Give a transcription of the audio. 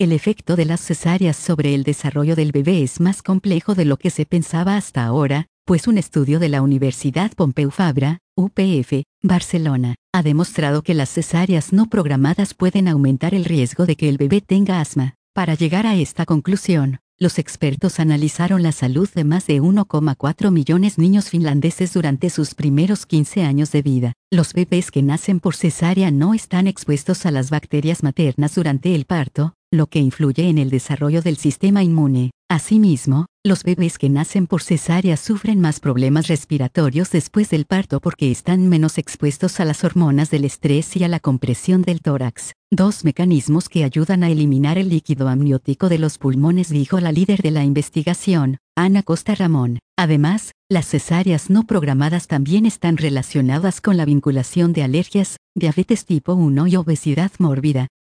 El efecto de las cesáreas sobre el desarrollo del bebé es más complejo de lo que se pensaba hasta ahora, pues un estudio de la Universidad Pompeu Fabra, UPF, Barcelona, ha demostrado que las cesáreas no programadas pueden aumentar el riesgo de que el bebé tenga asma. Para llegar a esta conclusión, los expertos analizaron la salud de más de 1,4 millones de niños finlandeses durante sus primeros 15 años de vida. Los bebés que nacen por cesárea no están expuestos a las bacterias maternas durante el parto, lo que influye en el desarrollo del sistema inmune. Asimismo, los bebés que nacen por cesárea sufren más problemas respiratorios después del parto porque están menos expuestos a las hormonas del estrés y a la compresión del tórax, dos mecanismos que ayudan a eliminar el líquido amniótico de los pulmones, dijo la líder de la investigación, Ana Costa Ramón. Además, las cesáreas no programadas también están relacionadas con la vinculación de alergias, diabetes tipo 1 y obesidad mórbida.